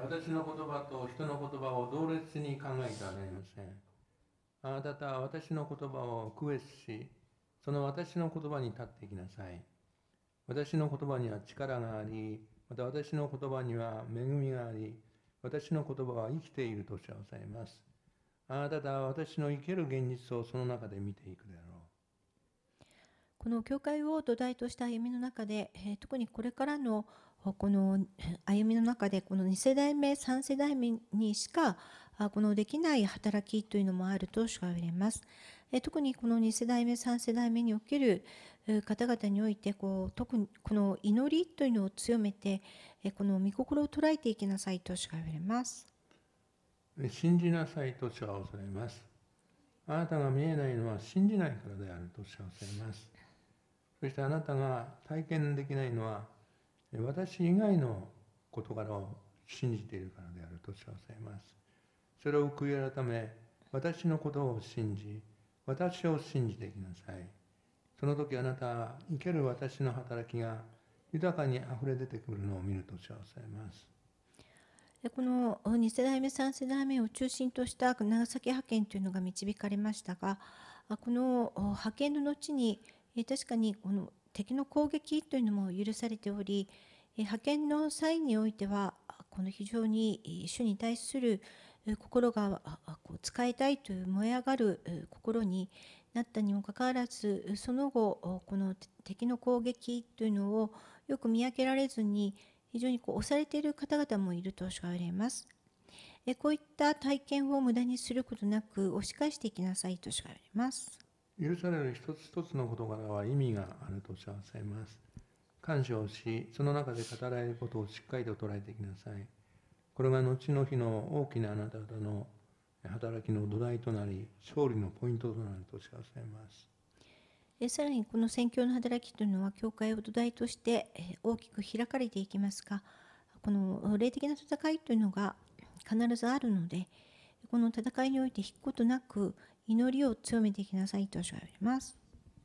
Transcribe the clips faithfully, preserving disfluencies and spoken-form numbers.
私の言葉と人の言葉を同列に考えてはなりません。あなたは私の言葉を区別し、その私の言葉に立っていきなさい。私の言葉には力があり、また私の言葉には恵みがあり、私の言葉は生きているとおっしゃいます。あなたは私の生ける現実をその中で見ていくであろう。 この教会を土台とした歩みの中で、えー特にこれからのこの歩みの中で、このに世代目、さん世代目にしかあこのできない働きというのもあると主が言われます。えー特にこのに世代目、さん世代目におけるえー方々において、こう特にこの祈りというのを強めて、えーこの御心を捉えていきなさいと主が言われます。 信じなさいと主はおっしゃいます。あなたが見えないのは信じないからであるとおっしゃいます。そしてあなたが体験できないのは私以外の事柄を信じているからであるとおっしゃいます。それを悔い改め、私のことを信じ、私を信じていきなさい。その時あなたは生ける私の働きが豊かにあふれ出てくるのを見るとおっしゃいます。 このに世代目、さん世代目を中心とした長崎派遣というのが導かれましたが、この派遣の後に確かにこの敵の攻撃というのも許されており、派遣の際においてはこの非常に主に対する心が使いたいという燃え上がる心になったにもかかわらず、その後この敵の攻撃というのをよく見分けられずに、非常にこう押されている方々もいると主が言われます。こういった体験を無駄にすることなく押し返していきなさいと主が言われます。 許される一つ一つの事柄は意味があるとおっしゃいます。感謝をし、その中で語られることをしっかりと捉えていきなさい。これが後の日の大きなあなた方の働きの土台となり、勝利のポイントとなるとおっしゃいます。 さらにこの宣教の働きというのは教会を土台として大きく開かれていきますが、この霊的な戦いというのが必ずあるので、この戦いにおいて引くことなく祈りを強めていきなさいと主が言われます。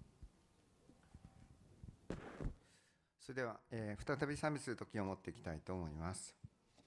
それでは、えー、再び賛美する時を持っていきたいと思います。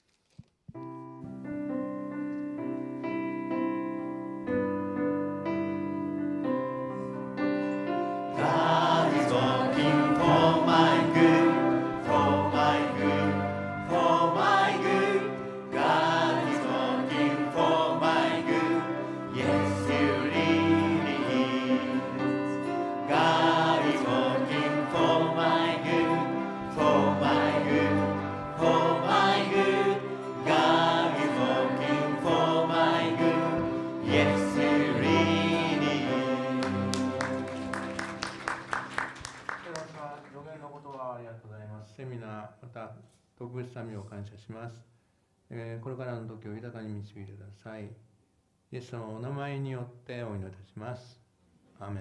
セミナー、また特別賛美を感謝します。えー、これからの時を豊かに導いてください。イエス様のお名前によってお祈りいたします。アーメン。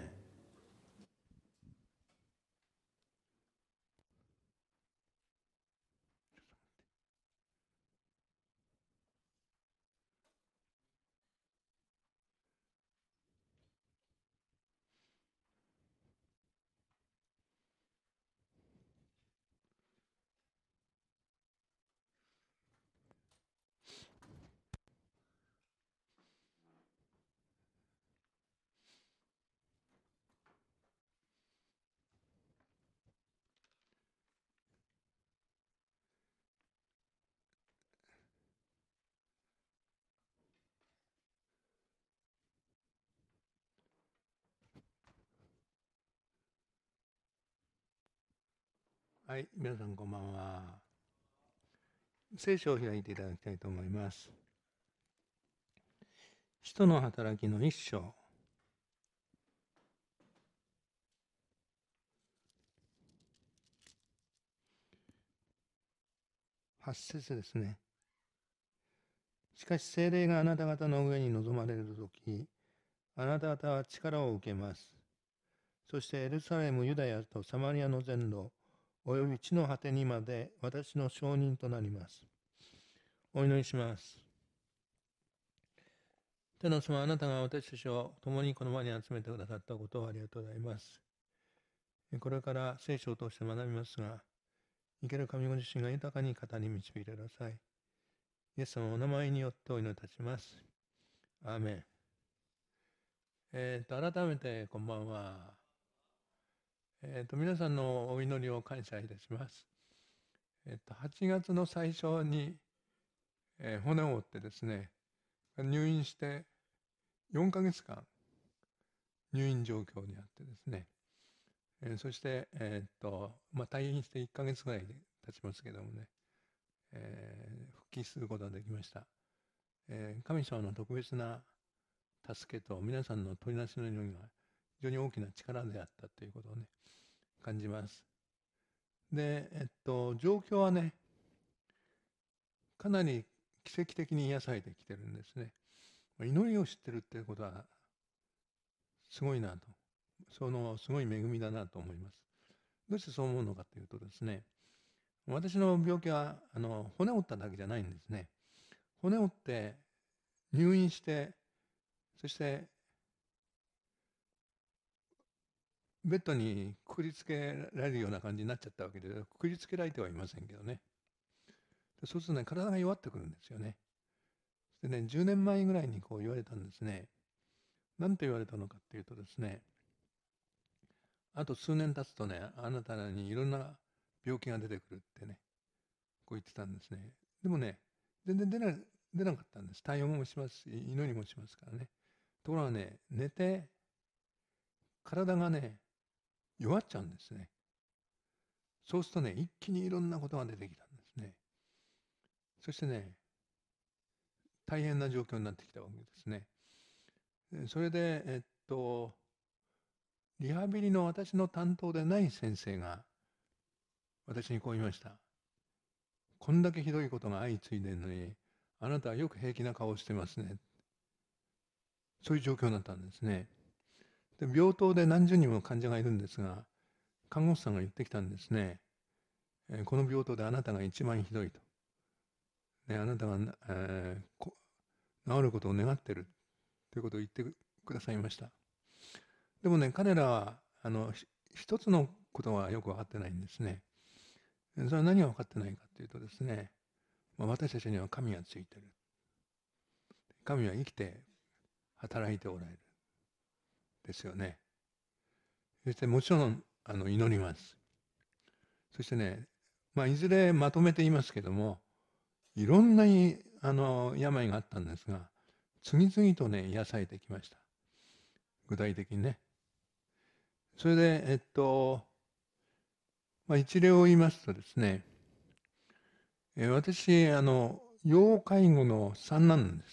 はい、皆さんこんばんは。聖書を開いていただきたいと思います。使徒の働きの一章。八節ですね。しかし聖霊があなた方の上に臨まれるとき、あなた方は力を受けます。そしてエルサレム、ユダヤとサマリアの全土、および地の果てにまで私の証人となります。お祈りします。天の様、あなたが私たちを共にこの場に集めてくださったことをありがとうございます。これから聖書を通して学びますが、生ける神ご自身が豊かに語り導いてください。 イエス様のお名前によってお祈りいたします。アーメン。えっ、と、改めてこんばんは。えっ、と、皆さんのお祈りを感謝いたします。えっ、と、はちがつの最初に、えー骨を折ってですね、入院してよんかげつかん入院状況にあってですね、えーそして、えっ、と、まあ、退院していっかげつぐらいで経ちますけどもね、えー復帰することができました。えー神様の特別な助けと皆さんの取りなしの祈りが非常に大きな力であったということをね、感じます。で、えっと、状況はね、かなり奇跡的に癒されてきてるんですね。祈りを知ってるっていうことはすごいなと、そのすごい恵みだなと思います。どうしてそう思うのかというとですね、私の病気はあの骨を折っただけじゃないんですね。骨を折って入院して、そしてベッドにくくりつけられるような感じになっちゃったわけで、くくりつけられてはいませんけどね。そうするとね、体が弱ってくるんですよね。でね、じゅうねんまえぐらいにこう言われたんですね。何と言われたのかっていうとですね、あと数年経つとね、あなたにいろんな病気が出てくるってね、こう言ってたんですね。でもね、全然出な出なかったんです。対応もしますし、祈りもしますからね。ところがね、寝て、体がね、弱っちゃうんですね。そうするとね、一気にいろんなことが出てきたんですね。そしてね、大変な状況になってきたわけですね。それで、えっと、リハビリの私の担当でない先生が私にこう言いました。こんだけひどいことが相次いでるのに、あなたはよく平気な顔をしてますね。そういう状況になったんですね。で、病棟で何十人も患者がいるんですが、看護師さんが言ってきたんですね。えーこの病棟であなたが一番ひどいと。ね、あなたが、えーこ治ることを願ってるということを言ってくださいました。でもね、彼らはあのひ一つのことはよく分かってないんですね。それは何が分かってないかというとですね、まあ、私たちには神がついている。神は生きて働いておられる。ですよね。そしてもちろんあの祈ります。そしてね、まあ、いずれまとめて言いますけども、いろんなあの病があったんですが、次々とね、癒されてきました。具体的にね。それで、えっと、まあ、一例を言いますとですね、え私、あの、要介護の三男なんです。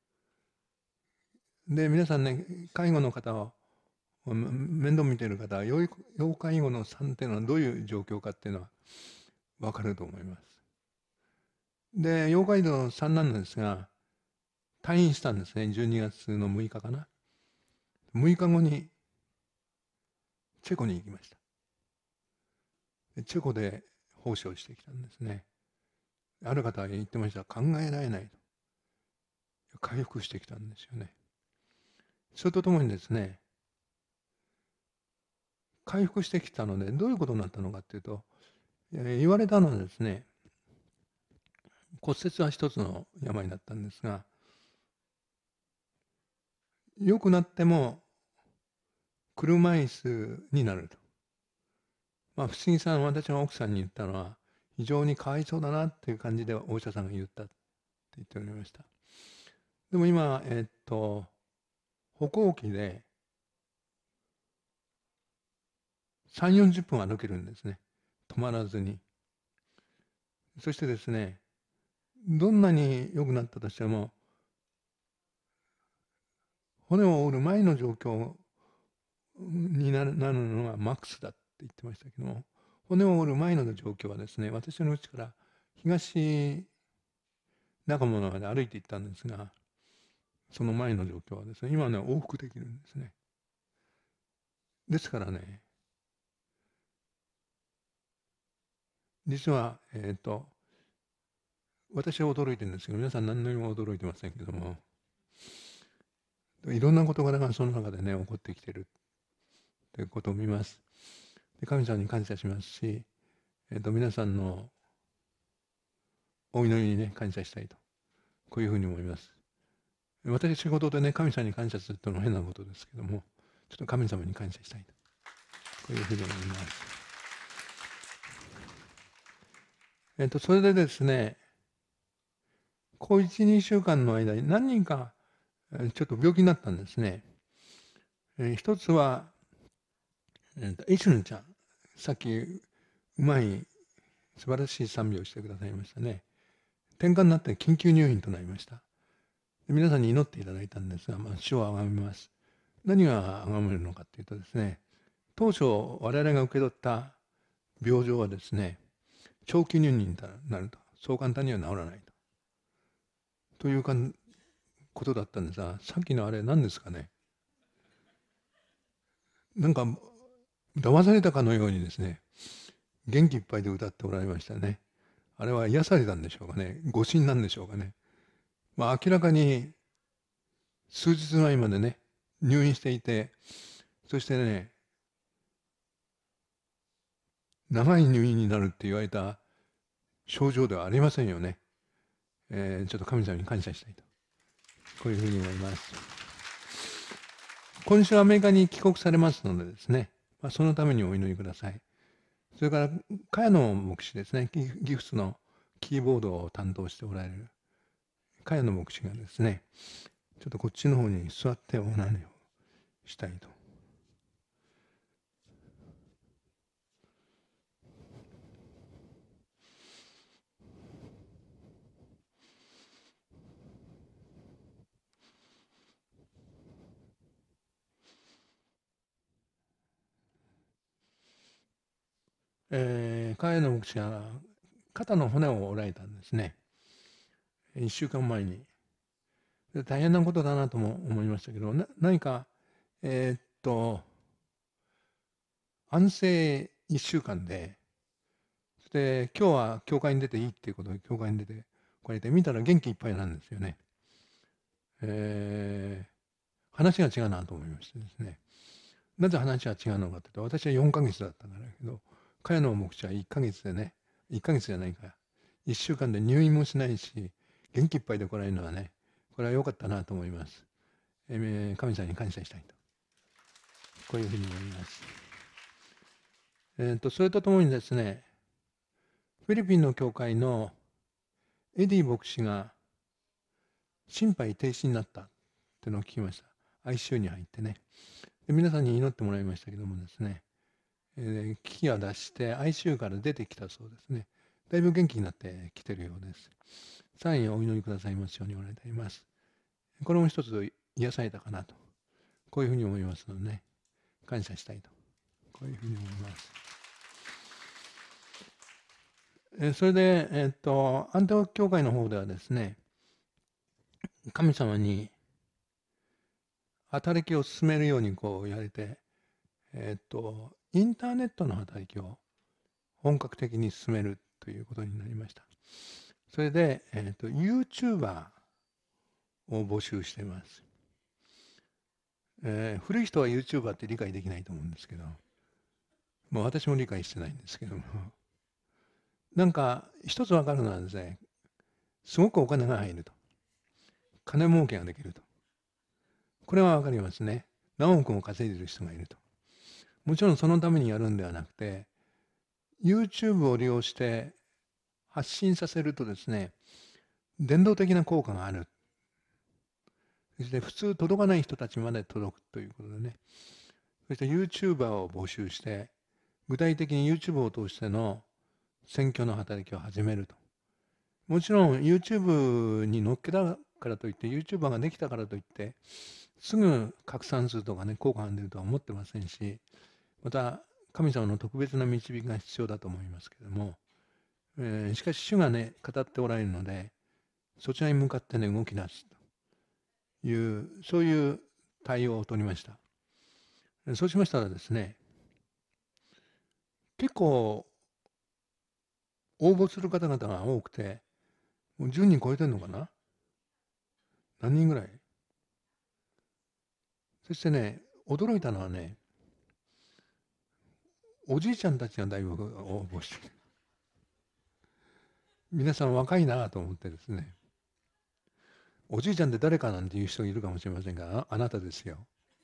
で、皆さんね、介護の方を面倒見ている方は、要要介護の三っていうのはどういう状況かっていうのは分かると思います。で、要介護の三なんですが、退院したんですね、じゅうにがつのむいかかな。むいかごにチェコに行きました。でチェコで奉仕をしてきたんですね。ある方は言ってました。考えられないと。回復してきたんですよね。それとともにですね、回復してきたので、どういうことになったのかというと、えー言われたのはですね、骨折は一つの病だったんですが、良くなっても車椅子になると。まあ、不思議さん、私が奥さんに言ったのは、非常にかわいそうだなっていう感じでお医者さんが言ったって言っておりました。でも今、えーっと、歩行器でさんじゅうよんじゅっぷん歩けるんですね。止まらずに。そしてですね、どんなに良くなったとしても、骨を折る前の状況になるなるのがマックスだって言ってましたけども、骨を折る前の状況はですね、私の家から東中野まで歩いて行ったんですが、その前の状況はですね、今ね、往復できるんですね。ですからね、実は、えっと、私は驚いてるんですけど、皆さん何にも驚いてませんけども、いろんな事柄がその中でね、起こってきてるということを見ます。で、神様に感謝しますし、えっと、皆さんのお祈りにね、感謝したいとこういうふうに思います。私、仕事でね、神様に感謝するというのは変なことですけども、ちょっと神様に感謝したいと。こういうふうに思います。えっと、それでですね、こういち、にしゅうかんの間に何人かちょっと病気になったんですね。えー、一つは、えーと、エシュンちゃん、さっきうまい素晴らしい賛美をしてくださいましたね。転換になって緊急入院となりました。で皆さんに祈っていただいたんですが、まあ、主をあがめます。何があがめるのかというとですね、当初我々が受け取った病状はですね、長期入院になると、そう簡単には治らないと。というかことだったんですが、さっきのあれ何ですかね。なんか騙されたかのようにですね、元気いっぱいで歌っておられましたね。あれは癒されたんでしょうかね。誤信なんでしょうかね。まあ明らかに数日前までね、入院していて、そしてね、長い入院になるって言われた症状ではありませんよね。えー、ちょっと神様に感謝したいと。こういうふうに思います。今週アメリカに帰国されますのでですね、まあ、そのためにお祈りください。それから、茅野牧師ですね、ギフスのキーボードを担当しておられる茅野牧師がですね、ちょっとこっちの方に座ってお祈りをしたいと。えー、茅野牧師が肩の骨を折られたんですね。いっしゅうかんまえに。大変なことだなとも思いましたけど、な何か、えー、っと、安静いっしゅうかんで、そして今日は教会に出ていいっていうことで教会に出てこられて、見たら元気いっぱいなんですよね。えー、話が違うなと思いましてですね。なぜ話が違うのかというと、私はよんかげつだったからけど、茅野牧師はいっかげつでね、いっかげつじゃないか、いっしゅうかんで入院もしないし、元気いっぱいで来られるのはね、これは良かったなと思います。えー、神様に感謝したいと。こういうふうに思います。えー、とそれとともにですね、フィリピンの教会のエディ牧師が心肺停止になったっていうのを聞きました。アイシーユー に入ってね。で皆さんに祈ってもらいましたけどもですね、えー、危機が脱して アイシーユー から出てきたそうですね。だいぶ元気になってきているようです。さらにお祈りくださいますようにお願いいたします。これも一つ癒されたかなと。こういうふうに思いますのでね、感謝したいと。こういうふうに思います。えそれで、えっと、アンテオ教会の方ではですね、神様に働きを進めるようにこう言われて、えっと、インターネットの働きを本格的に進めるということになりました。それで、えっと、YouTuber を募集しています。えー、古い人は YouTuber って理解できないと思うんですけど、もう私も理解してないんですけども、なんか一つ分かるのはですね、すごくお金が入ると。金儲けができると。これは分かりますね。何億も稼いでる人がいると。もちろんそのためにやるんではなくて、YouTube を利用して発信させるとですね、伝導的な効果がある。そして普通届かない人たちまで届くということでね。そして YouTuber を募集して、具体的に YouTube を通しての選挙の働きを始めると。もちろん YouTube に載っけたからといって、YouTuber ができたからといって、すぐ拡散するとかね、効果が出るとは思ってませんし、また神様の特別な導きが必要だと思いますけれども、えー、しかし主がね、語っておられるので、そちらに向かってね、動き出すという、そういう対応を取りました。そうしましたらですね、結構応募する方々が多くて、もうじゅうにん超えてるのかな？何人ぐらい？そしてね、驚いたのはね、おじいちゃんたちがだいぶ応募して皆さん若いなと思ってですね、 おじいちゃんって誰かなんていう人いるかもしれませんが、あ、あなたですよ。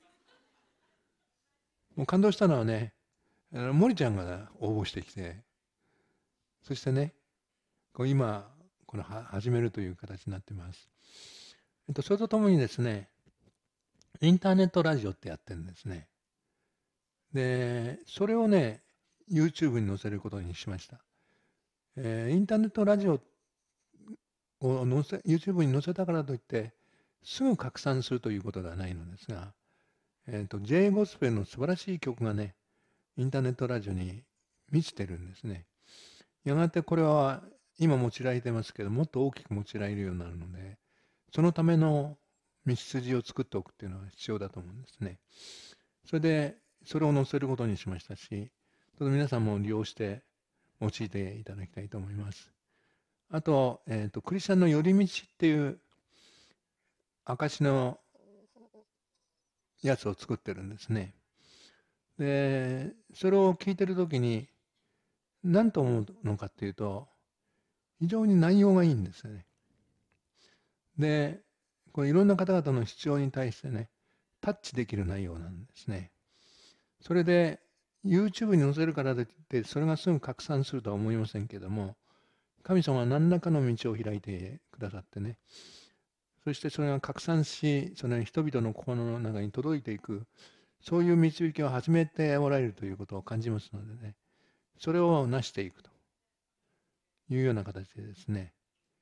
もう感動したのはね、森ちゃんが応募してきて、そしてね、こう今、このは始めるという形になっています。えっと、それとともにですね、インターネットラジオってやってるんですね。で、それをね、YouTube に載せることにしました。えーインターネットラジオを載せ、YouTube に載せたからといって、すぐ拡散するということではないのですが、えっと、J ゴスペルの素晴らしい曲がね、インターネットラジオに満ちてるんですね。やがてこれは今用いられてますけど、もっと大きく用いられるようになるので、そのための道筋を作っておくっていうのは必要だと思うんですね。それで、それを載せることにしましたし、どうぞ皆さんも利用して用いていただきたいと思います。あと、えっと、クリスチャンの寄り道っていう証のやつを作ってるんですね。で、それを聞いてるときに、何と思うのかっていうと、非常に内容がいいんですよね。で、これいろんな方々の必要に対してね、タッチできる内容なんですね。それで、YouTube に載せるからといって、それがすぐ拡散するとは思いませんけども、神様は何らかの道を開いてくださってね、そしてそれが拡散し、その人々の心の中に届いていく、そういう導きを始めておられるということを感じますのでね、それを成していくというような形でですね、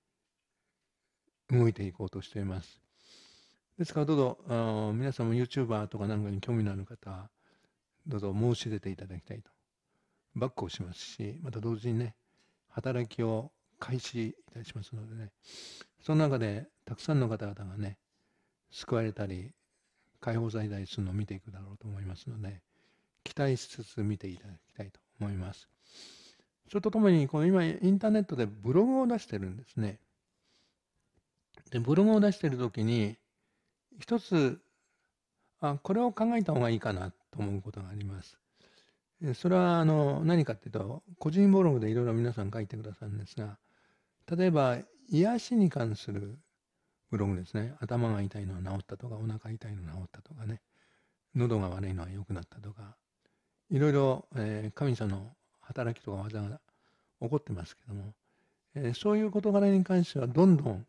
動いていこうとしています。ですからどうぞ、あ皆さんも YouTuber とかなんかに興味のある方は、どうぞ申し出ていただきたいと。バックをしますし、また同時にね、働きを開始いたしますのでね、その中でたくさんの方々がね、救われたり、解放されたりするのを見ていくだろうと思いますので、期待しつつ見ていただきたいと思います。それとともに、この今、インターネットでブログを出してるんですね。で、ブログを出しているときに、一つ、あ、これを考えた方がいいかなと思うことがあります。えそれはあの何かっていうと、個人ブログでいろいろ皆さん書いてくださるんですが、例えば、癒しに関するブログですね。頭が痛いのは治ったとか、お腹痛いのは治ったとかね、喉が悪いのは良くなったとか、いろいろ、えー神様の働きとか技が起こってますけども、えーそういう事柄に関してはどんどん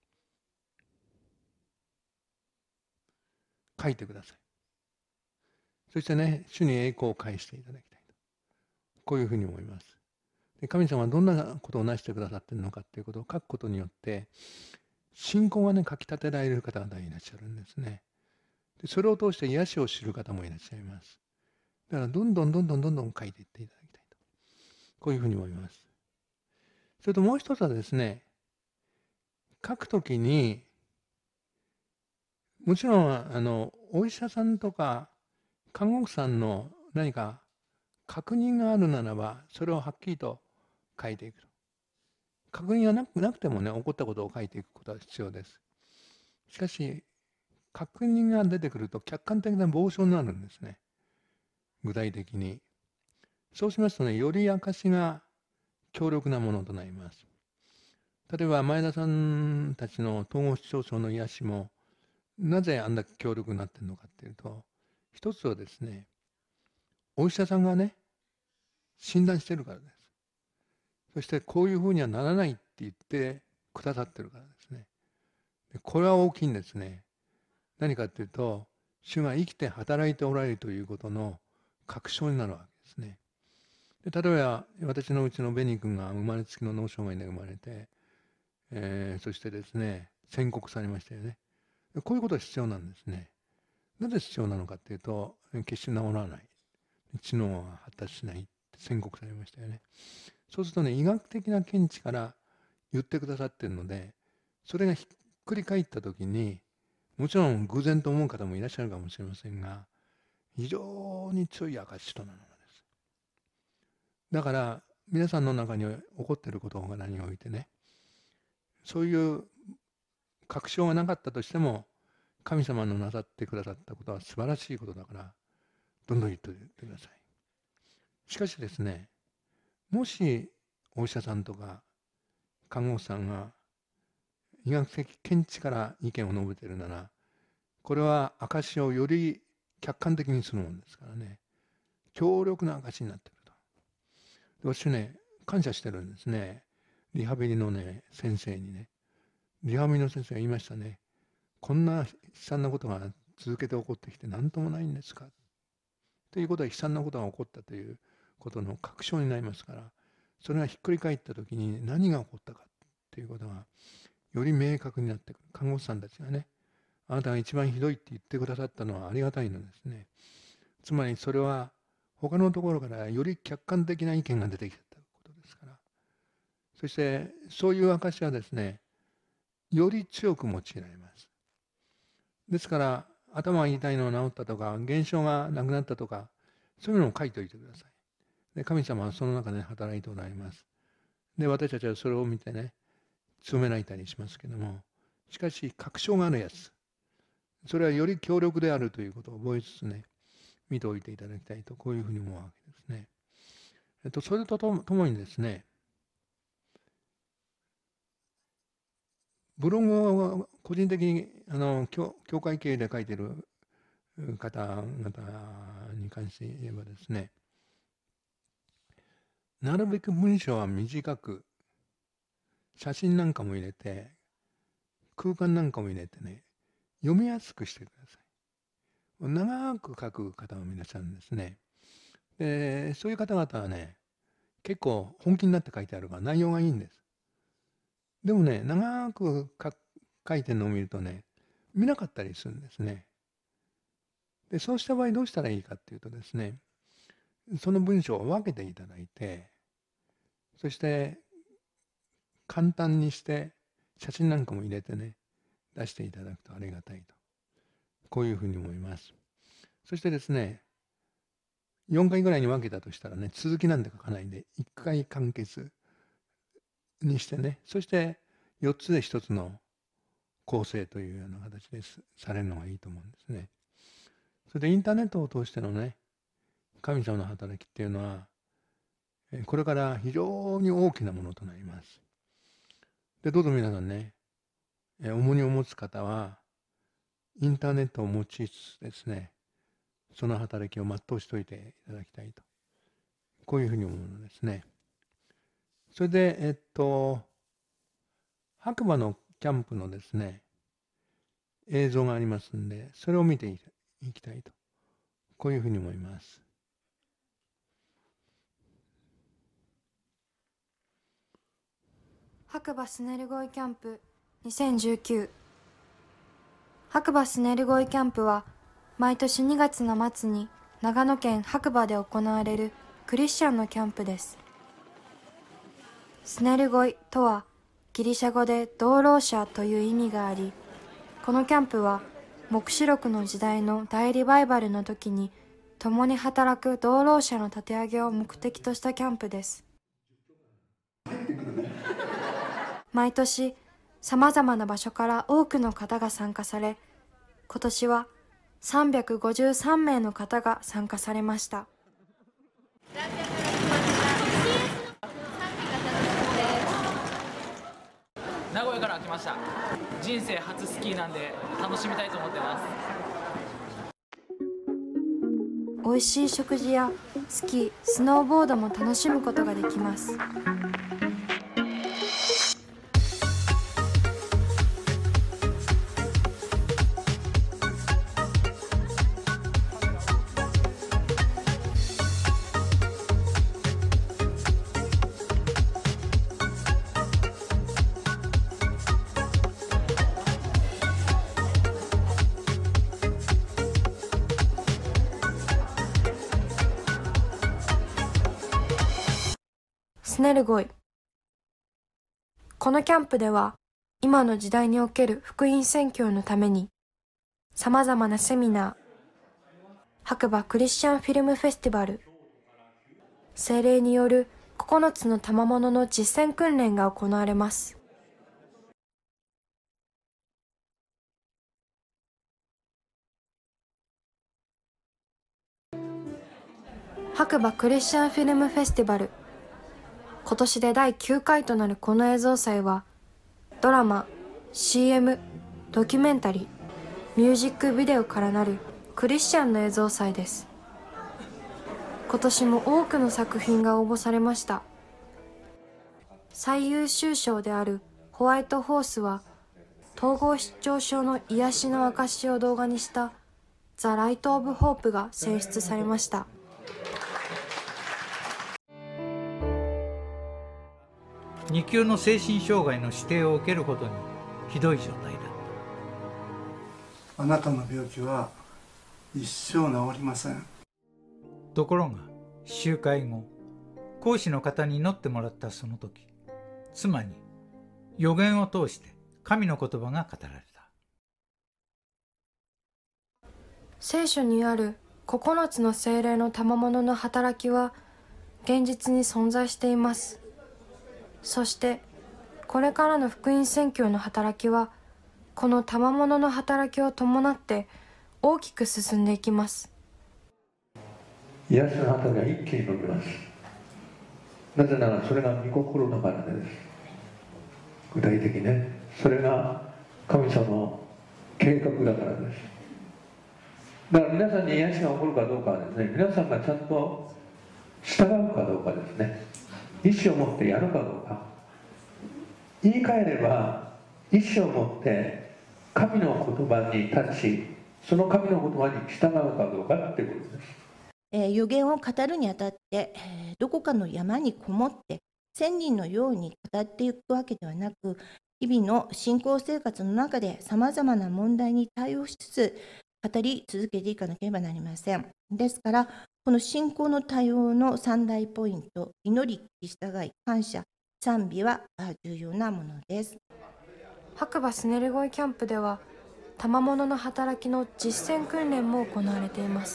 書いてください。そしてね、主に栄光を返していただきたいと。こういうふうに思います。で神様はどんなことをなしてくださっているのかということを書くことによって、信仰がね、かきたてられる方々いらっしゃるんですね。でそれを通して癒しを知る方もいらっしゃいます。だからどんどんどんどんどんどん書いていっていただきたいと。こういうふうに思います。それともう一つはですね、書くときに、もちろん、あの、お医者さんとか看護婦さんの何か確認があるならば、それをはっきりと書いていくと。確認がなくなくてもね、起こったことを書いていくことは必要です。しかし、確認が出てくると客観的な傍証になるんですね。具体的に。そうしますとね、より証が強力なものとなります。例えば、前田さんたちの統合失調症の癒しも、なぜあんだけ強力になっているのかっていうと、一つはですね、お医者さんがね、診断してるからです。そしてこういうふうにはならないって言ってくださってるからですね。でこれは大きいんですね。何かっていうと、主が生きて働いておられるということの確証になるわけですね。で例えば、私のうちのベニー君が生まれつきの脳障害で生まれて、えーそしてですね、宣告されましたよね。こういうことは必要なんですね。なぜ必要なのかっていうと、決して治らない。知能は発達しないって宣告されましたよね。そうするとね、医学的な見地から言ってくださってるので、それがひっくり返ったときに、もちろん偶然と思う方もいらっしゃるかもしれませんが、非常に強い証となるのです。だから、皆さんの中に起こっていることが何においてね、そういう確証がなかったとしても、神様のなさってくださったことは素晴らしいことだから、どんどん言ってください。しかしですね、もしお医者さんとか看護師さんが医学的見地から意見を述べているなら、これは証をより客観的にするものですからね、強力な証になっていると。で私ね、感謝してるんですね。リハビリのね、先生にね。リハビリの先生が言いましたね。こんな悲惨なことが続けて起こってきて何ともないんですか。ということは悲惨なことが起こったということの確証になりますから、それがひっくり返ったときに何が起こったかということがより明確になってくる。看護師さんたちがね、あなたが一番ひどいって言ってくださったのはありがたいのですね。つまりそれは他のところからより客観的な意見が出てきたことですから。そしてそういう証はですね、より強く用いられます。ですから頭が痛いのが治ったとか、現象がなくなったとか、そういうのを書いておいてください。で神様はその中で働いておられます。で私たちはそれを見てね、強められたりしますけども、しかし確証があるやつ、それはより強力であるということを覚えつつね、見ておいていただきたいと、こういうふうに思うわけですね。えっと、それとともにですね、ブログを個人的にあの 教, 教会経営で書いている方々に関して言えばですね、なるべく文章は短く、写真なんかも入れて、空間なんかも入れてね、読みやすくしてください。長く書く方もいらっしゃるんですね。で、そういう方々はね、結構本気になって書いてあるから内容がいいんです。でもね、長く書いてるのを見るとね、見なかったりするんですね。で、そうした場合どうしたらいいかっていうとですね、その文章を分けていただいて、そして簡単にして写真なんかも入れてね、出していただくとありがたいと。こういうふうに思います。そしてですね、よんかいぐらいに分けたとしたらね、続きなんて書かないで、いっかい完結にしてね、そしてよっつでひとつの構成というような形でされるのがいいと思うんですね。それでインターネットを通してのね、神様の働きっていうのは、これから非常に大きなものとなります。で、どうぞ皆さんね、重荷を持つ方は、インターネットを用いつつですね、その働きを全うしておいていただきたいと。こういうふうに思うのですね。それで、えっと、白馬のキャンプのですね、映像がありますんで、それを見ていきたいと。こういうふうに思います。 白馬スネルゴイキャンプにせんじゅうきゅう。白馬スネルゴイキャンプは毎年にがつの末に長野県白馬で行われるクリスチャンのキャンプです。スネルゴイとはギリシャ語で同労者という意味があり、このキャンプは黙示録の時代の大リバイバルの時に共に働く同労者の立て上げを目的としたキャンプです。毎年さまざまな場所から多くの方が参加され、今年はさんびゃくごじゅうさんめいの方が参加されました。 名古屋から来ました。人生初スキーなんで楽しみたいと思ってます。 美味しい食事やスキー、スノーボードも楽しむことができます。スネルゴイ。このキャンプでは今の時代における福音宣教のためにさまざまなセミナー、白馬クリスチャンフィルムフェスティバル、聖霊によるここのつの賜物の実践訓練が行われます。白馬クリスチャンフィルムフェスティバル、今年でだいきゅうかいとなるこの映像祭は、ドラマシーエム、ドキュメンタリー、ミュージックビデオからなるクリスチャンの映像祭です。今年も多くの作品が応募されました。最優秀賞であるホワイトホースは、統合失調症の癒しの証を動画にしたザ・ライト・オブ・ホープが選出されました。 に級の精神障害の指定を受けるほどにひどい状態だ。 あなたの病気は一生治りません。 ところが集会後、講師の方に祈ってもらったその時、妻に預言を通して神の言葉が語られた。 聖書にあるここのつの聖霊の賜物の働きは現実に存在しています。そしてこれからの福音宣教の働きはこの賜物の働きを伴って大きく進んでいきます。 癒しの働きが一気に伸びます。なぜならそれが御心だからです。具体的ね、それが神様の計画だからです。だから皆さんに癒しが起こるかどうかはですね、皆さんがちゃんと従うかどうかですね。意思を持ってやるかどうか。言い換えれば、意思を持って神の言葉に立ち、その神の言葉に従うかどうかっていうことです。 えー、預言を語るにあたって、えーどこかの山にこもって仙人のように語っていくわけではなく、日々の信仰生活の中でさまざまな問題に対応しつつ語り続けていかなければなりません。ですから、この信仰の対応の三大ポイント、祈り、従い、感謝、賛美は重要なものです。 白馬スネルゴイキャンプでは賜物の働きの実践訓練も行われています。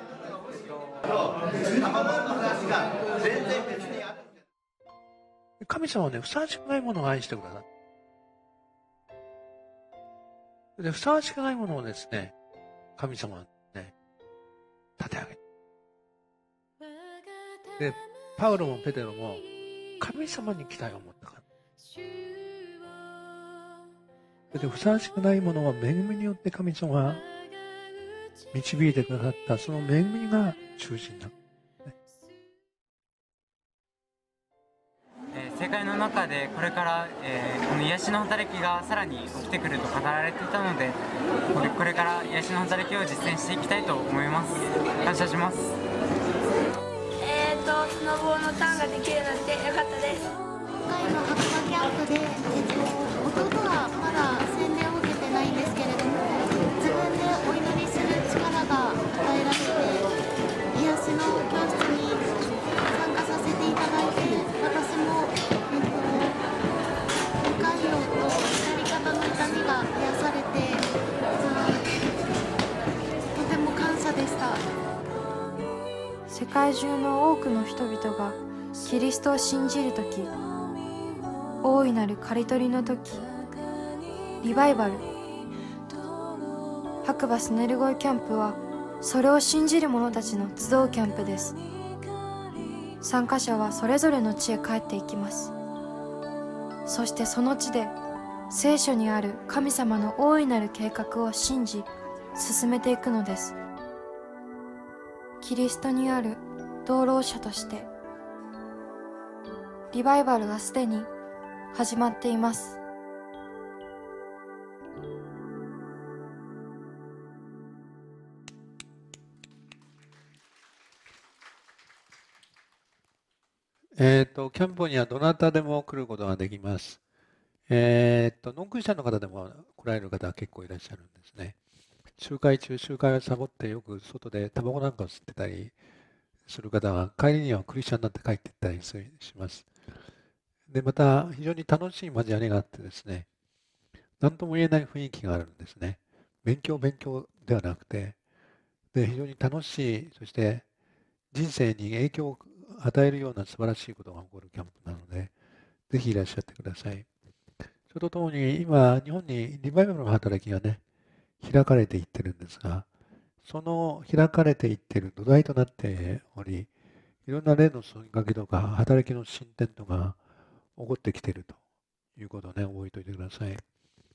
神様はね、ふさわしくないものを愛してください。で、ふさわしくないものをですね、神様はね、立て上げる。で、パウロもペテロも神様に期待を持ったから。で、ふさわしくないものは恵みによって神様が導いてくださったその恵みが中心だ。 えー、世界の中でこれから、えー、この癒しの働きがさらに起きてくると語られていたので、これ、これから癒しの働きを実践していきたいと思います。感謝します。 えーとスノボーのターンができるなんてよかったです。 今回の白馬キャンプで、えっと、弟はまだ洗礼を受けてないんですけれども、自分でお祈りする力が与えられて、癒しの教室に参加させていただいて、私も、えっと、理解量と左肩の痛みが癒されて、とても感謝でした。 世界中の多くの人々がキリストを信じるとき、大いなる刈り取りのとき、リバイバル、白馬スネルゴイキャンプはそれを信じる者たちの集うキャンプです。参加者はそれぞれの地へ帰っていきます。そしてその地で聖書にある神様の大いなる計画を信じ進めていくのです。キリストにある同労者としてリバイバルはすでに始まっています。 えっと、キャンプにはどなたでも来ることができます。えっと、ノンクリスチャンの方でも来られる方は結構いらっしゃるんですね。集会中、集会をサボってよく外でタバコなんかを吸ってたりする方は、帰りにはクリスチャンになって帰っていったりします。で、また非常に楽しい交わりがあってですね、何とも言えない雰囲気があるんですね。勉強勉強ではなくて、で、非常に楽しい、そして人生に影響を与えるような素晴らしいことが起こるキャンプなので、ぜひいらっしゃってください。それとともに、今、日本にリバイバルの働きがね、開かれていってるんですが、その開かれていってる土台となっており、いろんな例の問いかけとか、働きの進展とか起こってきているということをね、覚えておいてください。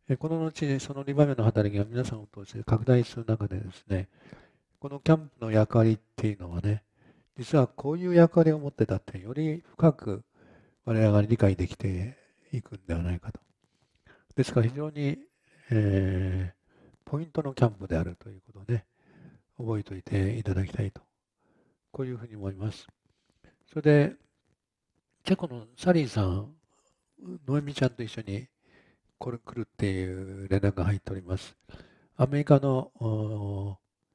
この後、そのにばんめの働きが皆さんを通して拡大する中でですね、このキャンプの役割っていうのはね、実はこういう役割を持ってたってより深く我々が理解できていくんではないかと。ですから非常に、えー、ポイントのキャンプであるということをね、覚えておいていただきたいと。こういうふうに思います。それで、チェコのサリーさん、ノエミちゃんと一緒にこれ来るっていう連絡が入っております。アメリカの、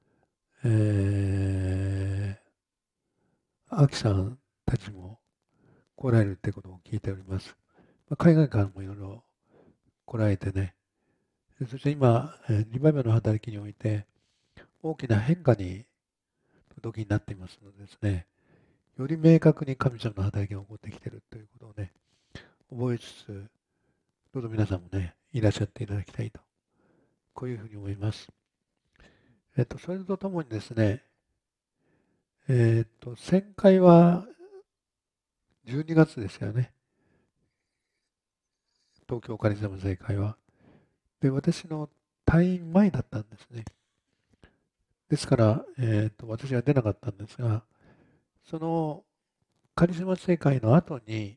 えー、アキさんたちも来られるってことを聞いております。海外からもいろいろ来られてね、そして今、にばんめの働きにおいて大きな変化に時になっていますのでですね、より明確に神様の働きが起こってきているということをね、覚えつつ、どうぞ皆さんもね、いらっしゃっていただきたいと、こういうふうに思います。えっと、それとともにですね、えっと、旋回はじゅうにがつですよね。東京カリスマ聖会は。で、私の退院前だったんですね。ですから、えっと、私は出なかったんですが、そのカリスマ聖会の後に、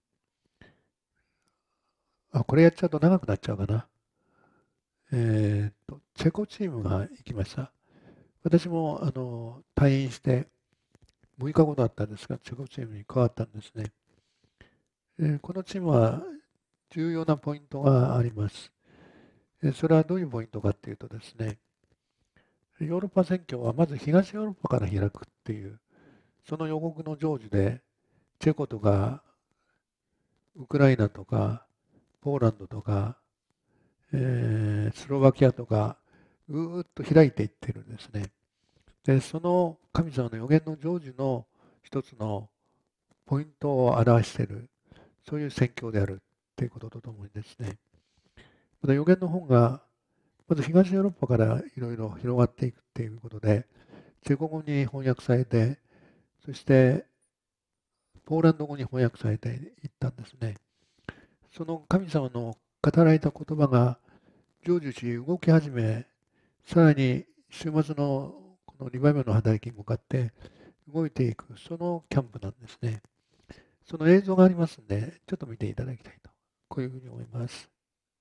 あ、これやっちゃうと長くなっちゃうかな。えっと、チェコチームが行きました。私もあの退院してむいかごだったんですが、チェコチームに加わったんですね。えー、このチームは重要なポイントがあります。えー、それはどういうポイントかっていうとですね、ヨーロッパ宣教はまず東ヨーロッパから開くっていう、その予告の成就で、チェコとか、ウクライナとか、ポーランドとか、えー、スロバキアとか、ぐーっと開いていってるんですね。で、その神様の予言の成就の一つのポイントを表している、そういう宣教であるということとともにですね、また予言の本が、まず東ヨーロッパからいろいろ広がっていくっていうことで、チェコ語に翻訳されて、そしてポーランド語に翻訳されていったんですね。その神様の語られた言葉が成就し動き始め、さらに週末のこのにばんめの働きに向かって動いていく、そのキャンプなんですね。その映像がありますので、ちょっと見ていただきたいと、こういうふうに思います。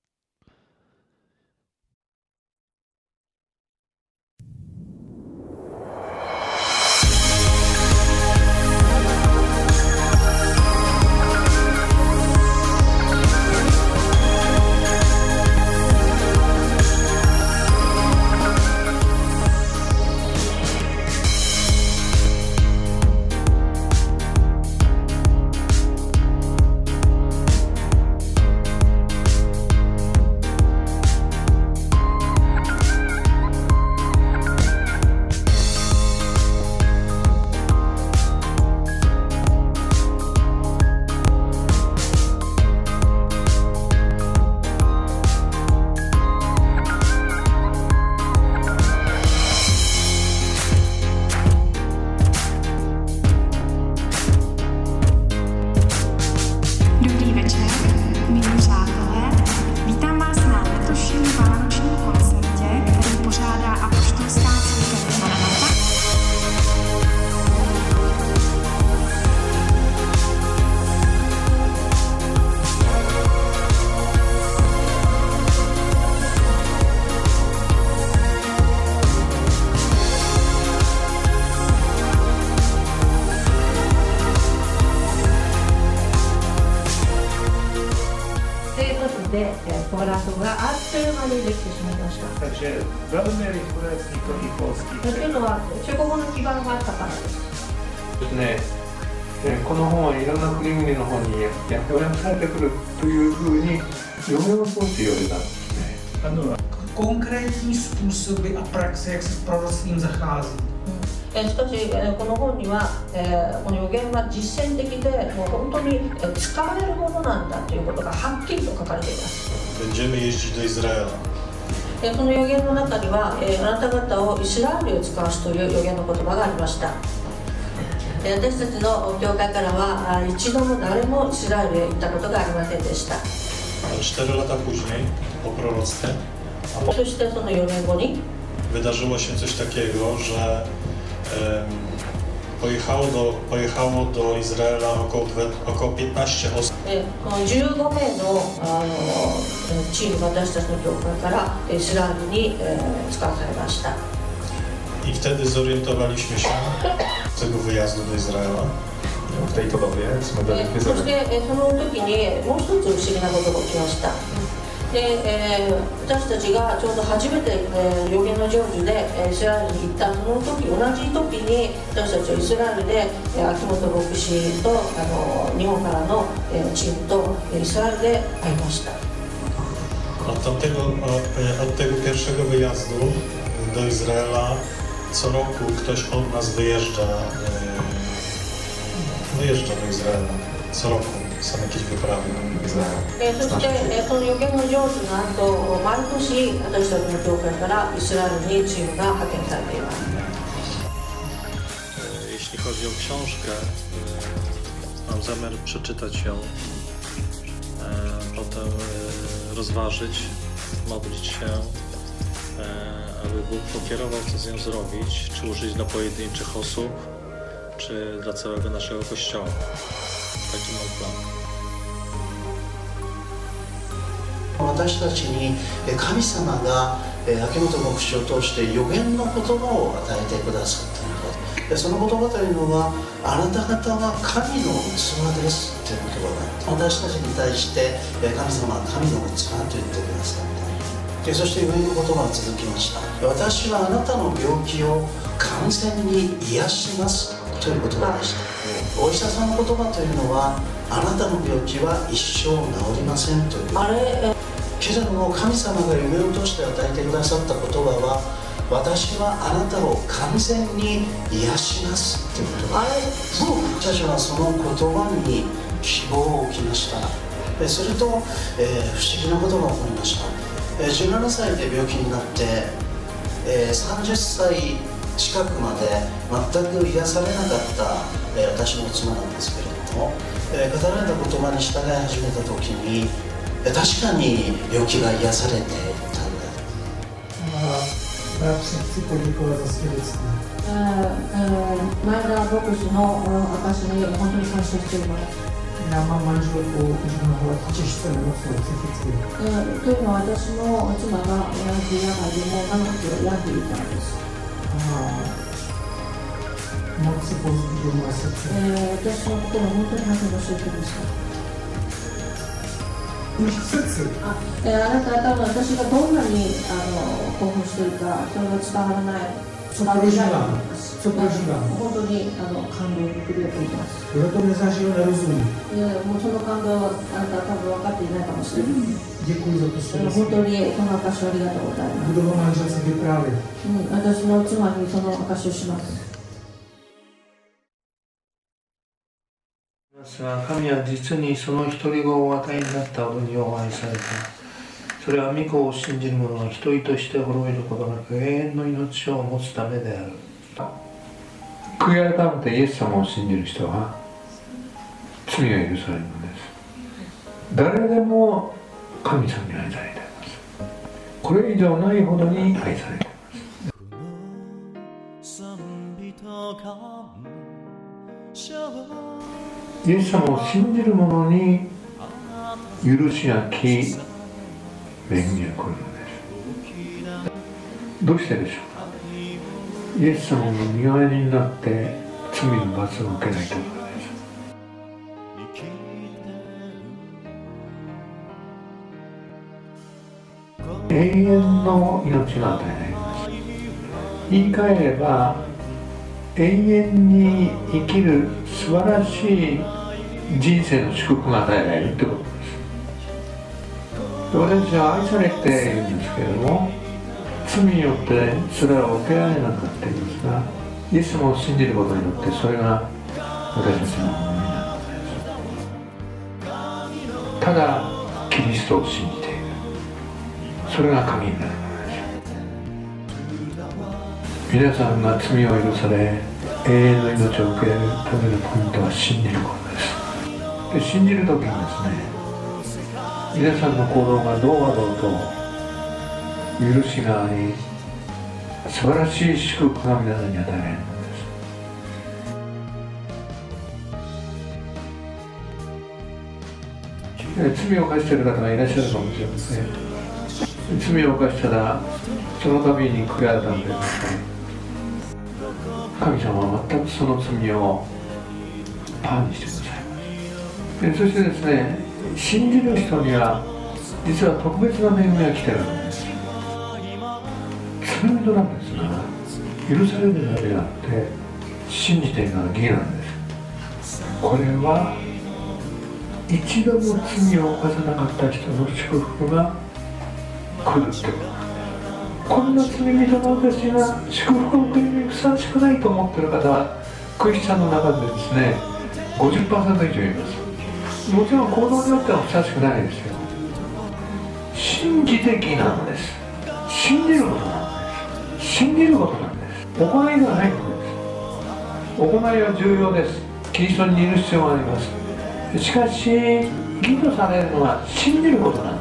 ポーランドがあっという間にできてしまいました。というのは、チェコ語の基盤があったからです。 ですね、この本はいろんな国々の本に訳されてくるというふうに予言を通して言われたんですね。 Konkrétní způsoby a praxe, jak se s proroctvím zachází. しかし、この本には、この予言は実践的で、もう本当に使われるものなんだということがはっきりと書かれています。その予言の中には、あなた方をイスラエルへ使わすという予言の言葉がありました。私たちの教会からは一度も誰もイスラエルへ行ったことがありませんでした。 cztery lata później, po proroctwie, そしてそのよねんごに wydarzyło się coś takiego, że em, pojechało, do, pojechało do Izraela około, około piętnaście osób. えこのじゅうごめいのあのチーム、私たちの教会からイスラエルに、えー、使わされました。 I wtedy zorientowaliśmy się z tego wyjazdu do Izraela. W tej tobowie,そしてえその時にもう一つ不思議なことが起きました。で、えー、私たちがちょうど初めて、えー、預言の成就で、えー、イスラエルに行ったその時同じ時に私たちはイスラエルで、えー、秋元牧師とあの日本からの、えー、チームとイスラエルで会いました。 Od tamtego, od tego pierwszego wyjazdu do Izraela co roku ktoś od nas wyjeżdża, wyjeżdża do Izraela. Co roku są jakieś wyprawy do Izraela. えー、そして、えー、その預言の成就の後、毎年私たちの教会からイスラエルにチームが派遣されています。 Jeśli chodzi o książkę, mam zamiar przeczytać ją, potem rozważyć, modlić się, aby Bóg pokierował, co z nią zrobić, czy użyć dla pojedynczych osób, czy dla całego naszego Kościoła. Taki mam plan. 私たちに神様が秋元牧師を通して預言の言葉を与えてくださったので、その言葉というのはあなた方は神の器ですという言葉が私たちに対して神様は神の器と言ってくださった。そして上の言葉が続きました。私はあなたの病気を完全に癒しますという言葉でした。お医者さんの言葉というのはあなたの病気は一生治りませんという。けれども神様が夢を通して与えてくださった言葉は私はあなたを完全に癒しますという言葉。僕たちはその言葉に希望を置きました。それと、えー、不思議なことが起こりました。じゅうななさいで病気になって、えー、さんじゅっさい近くまで全く癒されなかった、えー、私の妻なんですけれども、えー、語られた言葉に従い始めた時に確かに病気が癒されていたんだ。 前田牧師の証に本当に感謝しています。 Няма мъжове по жена че ще се носи от всеки цвет. というのは私の妻がヤンキー野外でも長くヤンキーいたんです。 Много се позволи да сърце. 私のことを本当に励ましてくれました。あなたは多分私がどんなにあの興奮しているかそれが伝わらない。 Съпроживам. Съпроживам. 本当にあの感動に触れています。 Когато не знаеш да разуми. いやもうその感動はあなたは多分分かっていないかもしれない。 Дякую за това. 本当にこの証をありがとうございます。 Будова мъжа се ги прави. 私の妻にその証をします。 神は実にその一人子をお与えになったほどにお愛された。それは御子を信じる者が一人として滅びることなく永遠の命を持つためである。 悔い改めてイエス様を信じる人は罪が許されるのです。誰でも神様に愛されています。これ以上ないほどに愛されています。イエス様を信じる者に許しなき恵みが来るのです。どうしてでしょうか。イエス様の身代わりになって罪の罰を受けないということです。永遠の命が与えられます。言い換えれば永遠に生きる素晴らしい人生の祝福が与えられるということです。私たちは愛されているんですけれども罪によってそれは受けられなくなっていますがイエス様を信じることによってそれが私たちのものになるのです。ただキリストを信じているそれが鍵になるのです。皆さんが罪を許され永遠の命を受けられるためのポイントは信じることです。で信じるときにですね皆さんの行動がどうあろうと許しがあり、素晴らしい祝福が皆さんに与えられるのです。罪を犯している方がいらっしゃるかもしれません。罪を犯したらその度に悔い改めてください。神様は全くその罪をパーにしてください。そしてですね、信じる人には実は特別な恵みが来ているんです。罪人なんですが許されるだけであって信じているのは義なんです。これは一度も罪を犯さなかった人の祝福が来るってこと。こんな罪人の私が祝福を受けるにふさわしくないと思っている方はクリスチャンの中でですね ごじゅっパーセント 以上います。もちろん行動によってはふさわしくないですよ。信じて義なんです。信じることなんです。信じることなんです。行いがないのです。行いは重要です。キリストにいる必要があります。しかし義とされるのは信じることなんです。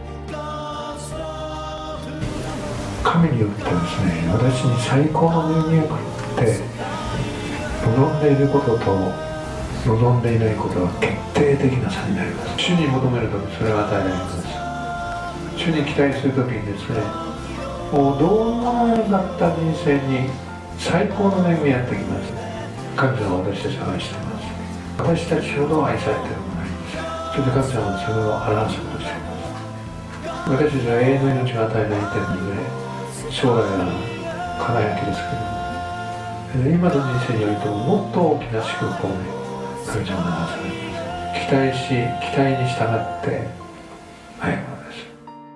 神によってですね、私に最高の恵みが来って望んでいることと望んでいないことは決定的な差になります。主に求めるときそれが与えられます。主に期待するときにですね、もうどうもなかった人生に最高の恵みがやってきます。神様は私たちを愛しています。私たちほど愛されているものがないんです。そして神様はそれを表すことをしています。私たちは永遠の命が与えられているので将来は輝きですけれども、今の人生においてももっと大きな祝福をね、神様がなされます。期待し、期待に従って歩むのです。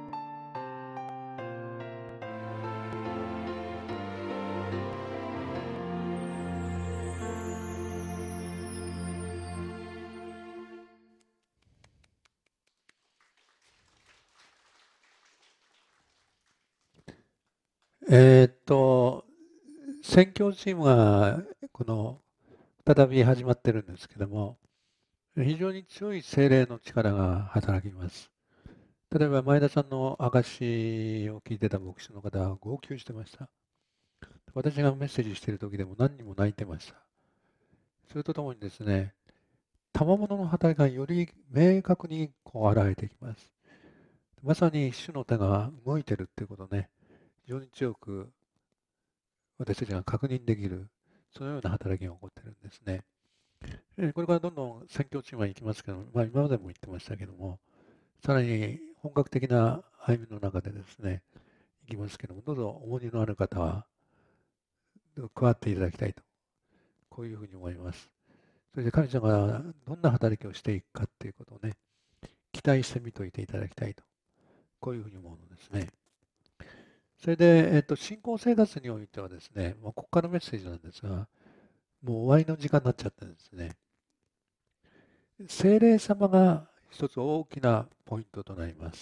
えーっと宣教チームがこの再び始まってるんですけども、非常に強い聖霊の力が働きます。例えば前田さんの証を聞いてた牧師の方は号泣してました。私がメッセージしている時でも何人も泣いてました。それとともにですね、賜物の働きがより明確にこう現れてきます。まさに主の手が動いてるっていうことね、非常に強く私たちが確認できる、そのような働きが起こっているんですね。これからどんどん宣教チームは行きますけど、まあ、今までも言ってましたけども、さらに本格的な歩みの中でですね、行きますけども、どうぞ重荷のある方は加わっていただきたいと、こういうふうに思います。そして神様がどんな働きをしていくかっていうことをね、期待してみといていただきたいと、こういうふうに思うのですね。それで、えっと、信仰生活においてはですね、まあ、ここからメッセージなんですが、もう終わりの時間になっちゃってるんですね。聖霊様が一つ大きなポイントとなります。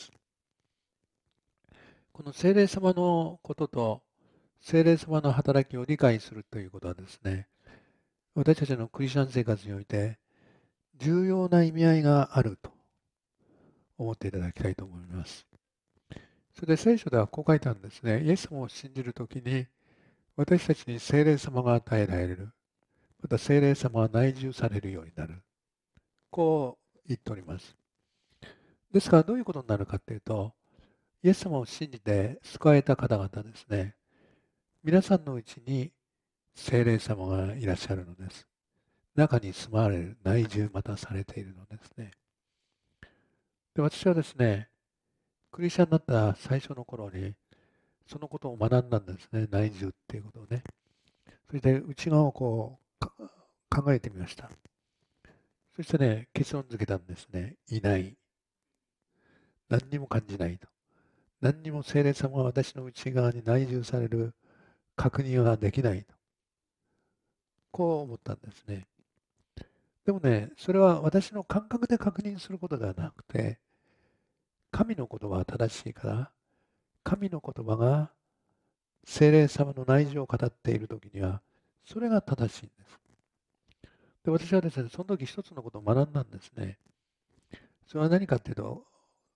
この聖霊様のことと、聖霊様の働きを理解するということはですね、私たちのクリスチャン生活において重要な意味合いがあると思っていただきたいと思います。それで聖書ではこう書いてあるんですね。イエス様を信じるときに私たちに聖霊様が与えられる。また聖霊様は内住されるようになる。こう言っております。ですからどういうことになるかというと、イエス様を信じて救われた方々ですね。皆さんのうちに聖霊様がいらっしゃるのです。中に住まわれる、内住またされているのですね。で、私はですね、クリスチャンになった最初の頃に、そのことを学んだんですね。内住っていうことをね。それで内側をこう考えてみました。そしてね、結論付けたんですね。いない。何にも感じないと。何にも聖霊様が私の内側に内住される確認ができないと。こう思ったんですね。でもね、それは私の感覚で確認することではなくて、神の言葉は正しいから、神の言葉が聖霊様の内情を語っているときには、それが正しいんです。で、私はですね、その時一つのことを学んだんですね。それは何かっていうと、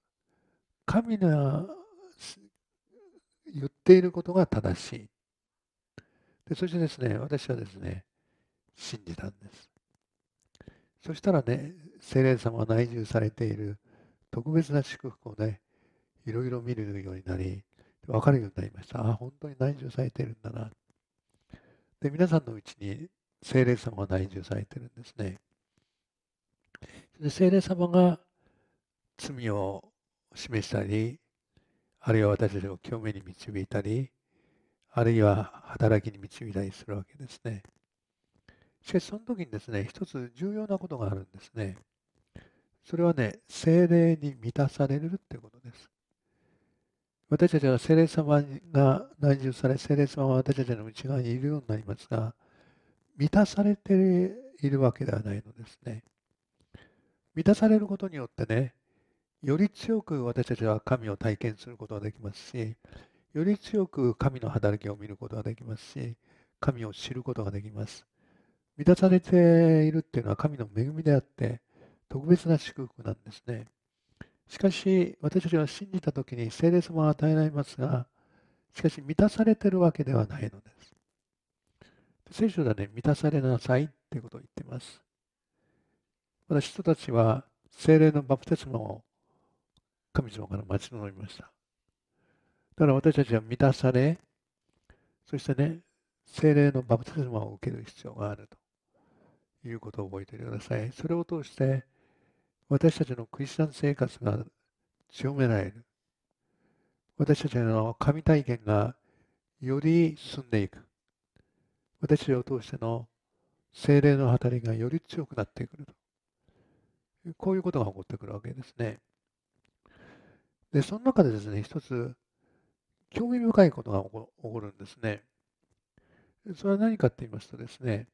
神の言っていることが正しい。でそしてですね、私はですね、信じたんです。そしたらね、聖霊様が内住されている特別な祝福をね、いろいろ見るようになり、分かるようになりました。あ、本当に内住されているんだな。で、皆さんのうちに聖霊様が内住されているんですね。で聖霊様が罪を示したり、あるいは私たちを清めに導いたり、あるいは働きに導いたりするわけですね。しかしその時にですね、一つ重要なことがあるんですね。それはね、聖霊に満たされるってことです。私たちは聖霊様が内住され、聖霊様は私たちの内側にいるようになりますが、満たされているわけではないのですね。満たされることによってね、より強く私たちは神を体験することができますし、より強く神の働きを見ることができますし、神を知ることができます。満たされているっていうのは神の恵みであって、特別な祝福なんですね。しかし、私たちは信じたときに聖霊様が与えられますが、しかし満たされているわけではないのです。聖書ではね、満たされなさいっていうことを言っています。また人たちは聖霊のバプテスマを神様から待ち望みました。だから私たちは満たされ、そしてね、聖霊のバプテスマを受ける必要があるということを覚えておいてください。それを通して、私たちのクリスチャン生活が強められる。私たちの神体験がより進んでいく。私たちを通しての聖霊の働きがより強くなってくると。こういうことが起こってくるわけですね。で、その中でですね、一つ興味深いことが起こるんですね。それは何かって言いますとですね、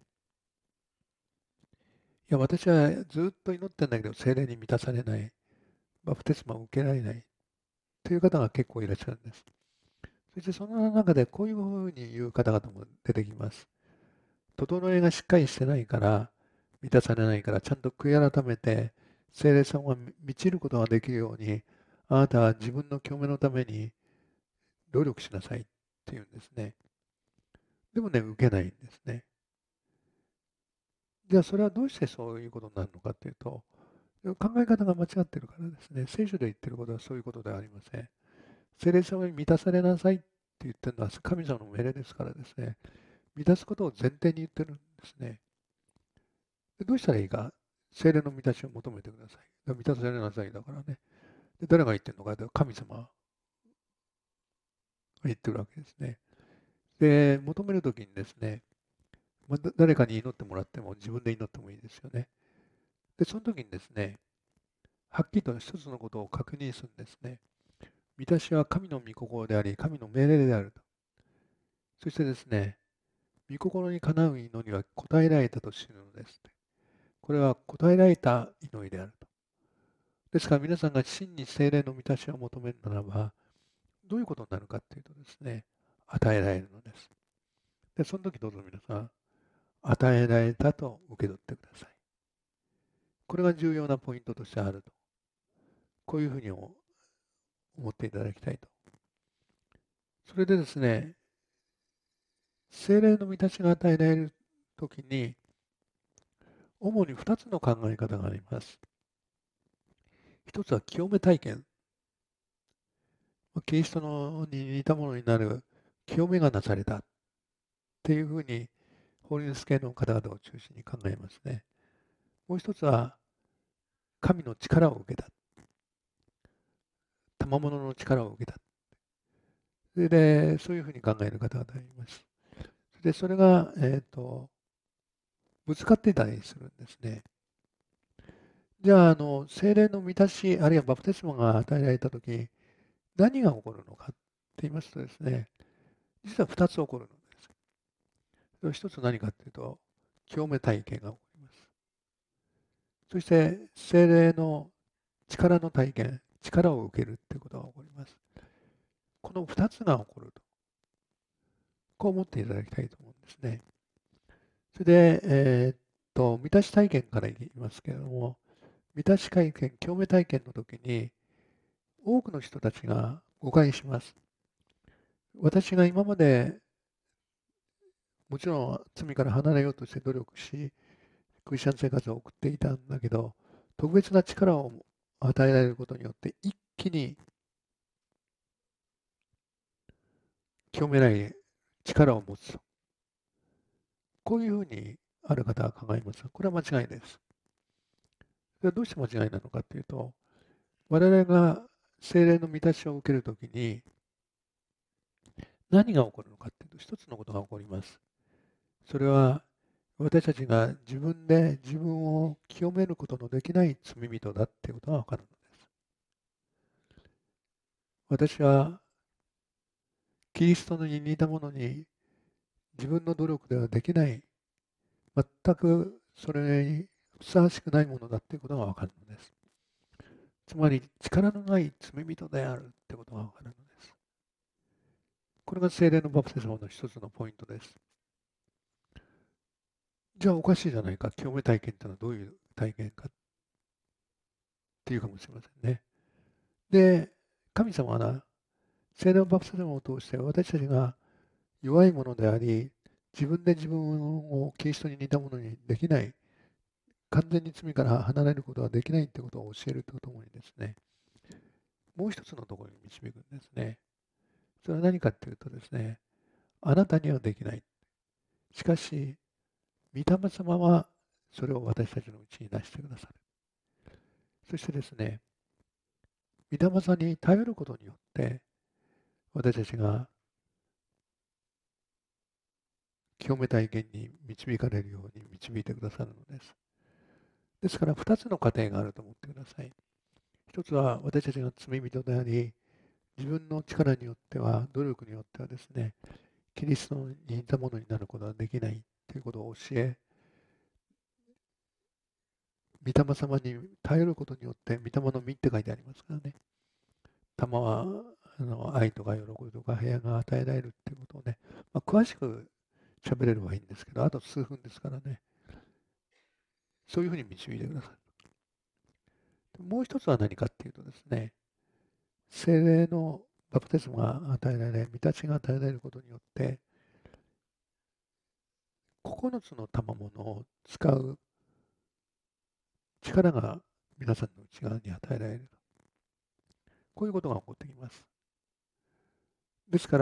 いや、私はずっと祈ってんだけど、聖霊に満たされない、バプテスマを受けられないという方が結構いらっしゃるんです。そしてその中でこういうふうに言う方々も出てきます。整えがしっかりしてないから、満たされないから、ちゃんと悔い改めて、聖霊様が満ちることができるように、あなたは自分の清めのために努力しなさいっていうんですね。でもね、受けないんですね。じゃあそれはどうしてそういうことになるのかというと、考え方が間違っているからですね。聖書で言っていることはそういうことではありません。聖霊様に満たされなさいって言ってるのは神様の命令ですからですね。満たすことを前提に言ってるんですね。でどうしたらいいか、聖霊の満たしを求めてください。満たされなさいだからね。で誰が言ってるのかというと、神様が言ってるわけですね。で、求めるときにですね、まあ、誰かに祈ってもらっても自分で祈ってもいいですよね。で、その時にですね、はっきりと一つのことを確認するんですね。満たしは神の御心であり、神の命令であると。そしてですね、御心にかなう祈りは答えられたと知るのです。これは答えられた祈りであると。ですから皆さんが真に聖霊の満たしを求めるならば、どういうことになるかというとですね、与えられるのです。で、その時どうぞ皆さん、与えられたと受け取ってください。これが重要なポイントとしてあると。こういうふうに思っていただきたいと。それでですね、聖霊の満たしが与えられるときに、主にふたつの考え方があります。一つは清め体験。キリストのに似たものになる清めがなされたっていうふうに、ホーリネス系の方々を中心に考えますね。もう一つは、神の力を受けた。賜物の力を受けた。それで、そういうふうに考える方々がいます。で、それが、えっと、ぶつかっていたりするんですね。じゃあ、あの、聖霊の満たし、あるいはバプテスマが与えられたとき、何が起こるのかって言いますとですね、実はふたつ起こるのです。一つ何かっていうと、清め体験が起こります。そして、聖霊の力の体験、力を受けるっていうことが起こります。このふたつが起こると。こう思っていただきたいと思うんですね。それで、えー、っと、満たし体験から言いますけれども、満たし体験、清め体験の時に、 多くの人たちが誤解します。私が今までもちろん罪から離れようとして努力し、クリスチャン生活を送っていたんだけど、特別な力を与えられることによって一気に清めない力を持つと。こういうふうにある方は考えます。これは間違いです。それはどうして間違いなのかというと、我々が聖霊の満たしを受けるときに何が起こるのかというと、一つのことが起こります。それは私たちが自分で自分を清めることのできない罪人だということがわかるのです。私はキリストに似たものに自分の努力ではできない、全くそれにふさわしくないものだということがわかるのです。つまり力のない罪人であるということがわかるのです。これが聖霊のバプテスマの一つのポイントです。じゃあおかしいじゃないか、清め体験というのはどういう体験かっていうかもしれませんね。で、神様は聖霊のバプテスマを通して私たちが弱いものであり、自分で自分をキリストに似たものにできない、完全に罪から離れることができないということを教えるとともにですね、もう一つのところに導くんですね。それは何かというとですね、あなたにはできない。しかし、御霊様はそれを私たちのうちに出してくださる。そしてですね、御霊様に頼ることによって、私たちが清め体験に導かれるように導いてくださるのです。ですから二つの過程があると思ってください。一つは私たちが罪人であり、自分の力によっては、努力によってはですね、キリストに似たものになることはできないということを教え、御霊様に頼ることによって、御霊の実って書いてありますからね。玉はあの愛とか喜びとか平安が与えられるっていうことをね、まあ、詳しく喋れればいいんですけど、あと数分ですからね、そういうふうに導いてください。もう一つは何かっていうとですね、聖霊のバプテスマが与えられ、御霊が与えられることによって、ここのつの賜物を使う力が皆さんの内側に与えられる。こういうことが起こってきます。ですから、